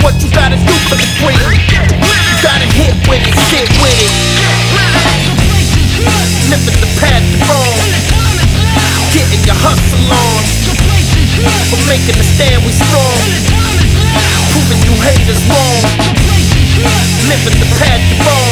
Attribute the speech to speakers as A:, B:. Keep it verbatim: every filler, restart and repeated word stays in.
A: what you gotta do for the queen. You gotta hit with it, sit with it. Living the path you're on, getting your hustle on. For making a stand, we strong. Proving you haters wrong. Living the path you're on.